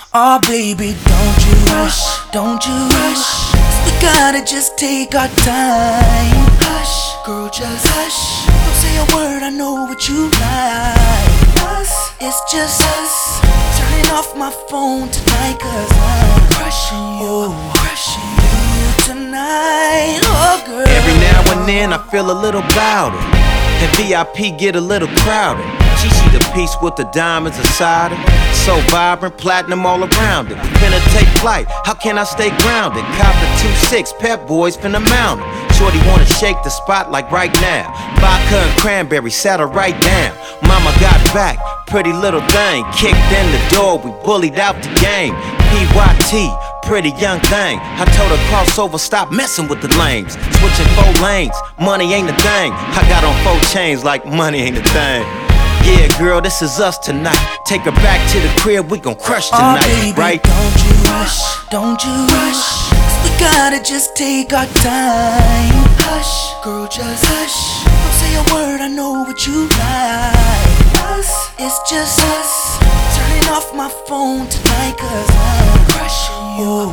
Oh baby, don't you rush, don't you rush. We gotta just take our time. Hush, girl, just hush. Don't say a word, I know what you like. Us, it's just us. Turning off my phone tonight, cause I'm crushing you tonight, oh girl. Every now and then I feel a little louder, and VIP get a little crowded. She see the piece with the diamonds inside it, so vibrant, platinum all around it. Finna take flight, how can I stay grounded? Cop the 2-6, Pep Boys finna mount it. Shorty wanna shake the spot like right now. Vodka and cranberry, sat her right down. Mama got back, pretty little thing. Kicked in the door, we bullied out the game. PYT, pretty young thing. I told her crossover, stop messing with the lanes. Switching 4 lanes, money ain't a thing. I got on 4 chains like money ain't a thing. Yeah, girl, this is us tonight. Take her back to the crib, we gon' crush tonight, oh, baby, right? Don't you rush, don't you rush. We gotta just take our time. Hush, girl, just hush. Don't say a word, I know what you like. Us, it's just us. Turning off my phone tonight, cause I'm crushing you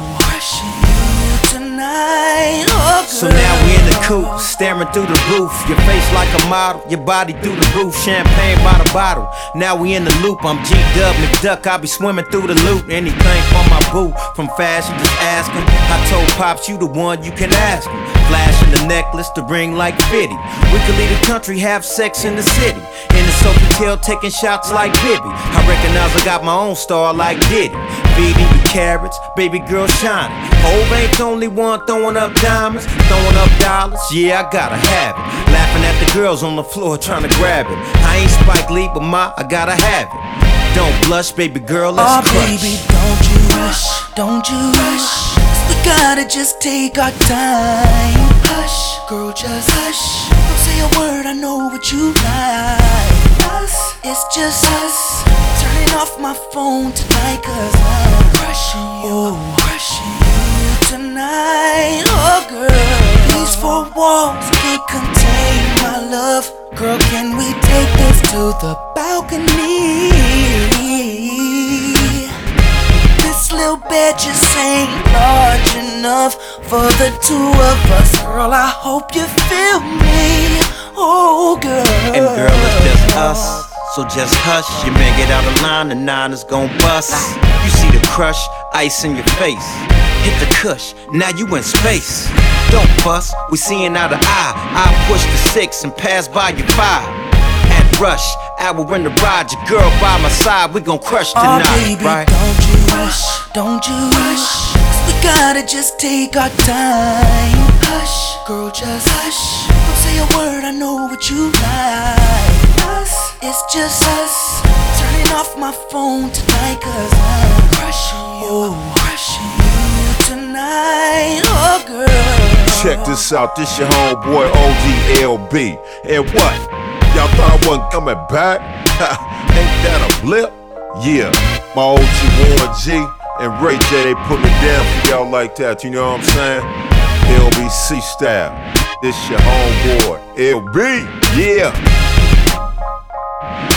tonight, oh girl. So now we in the coupe, staring through the roof. Your face like a model, your body through the roof. Champagne by the bottle, now we in the loop. I'm G-Dub McDuck, I be swimming through the loop. Anything for my boo, from fashion, just ask him. I told Pops you the one, you can ask him. Flashing the necklace, the ring like 50. We could leave the country, have sex in the city. In the Sofitel, taking shots like Bibby. I recognize I got my own star like Diddy. Feeding you carrots, baby girl shining. Hov ain't the only one throwing up diamonds, throwing up dollars, yeah, I gotta have it. Laughing at the girls on the floor trying to grab it. I ain't Spike Lee, but I gotta have it. Don't blush, baby girl, let's crush. Baby, don't you rush, don't you rush. We gotta just take our time. Hush, girl, just hush. Don't say a word, I know what you like. Us, it's just us. Turning off my phone tonight, cause I'm crushing you tonight, oh girl. These 4 walls can't contain my love. Girl, can we take this to the balcony? This little bed just ain't large enough for the 2 of us. Girl, I hope you feel me, oh girl. And girl, it's just us, so just hush. Your man get out of line, the 9 is gon' bust. You see the crush, ice in your face. Hit the cush, now you in space. Don't fuss, we seeing eye to eye. I push the 6 and pass by your 5. At rush, hour in the ride, your girl by my side, we gon' crush tonight, oh, baby, right? Don't you rush, don't you rush. We gotta just take our time. Hush, girl, just hush. Don't say a word, I know what you like. Us, it's just us. Turning off my phone tonight, cause I'm crushing you tonight, oh girl. Check this out, this your homeboy ODLB. And what? Y'all thought I wasn't coming back? Ain't that a blip? Yeah, my OG Warren G and Ray J, they put me down for y'all like that, you know what I'm saying? LBC style, this your homeboy LB, yeah.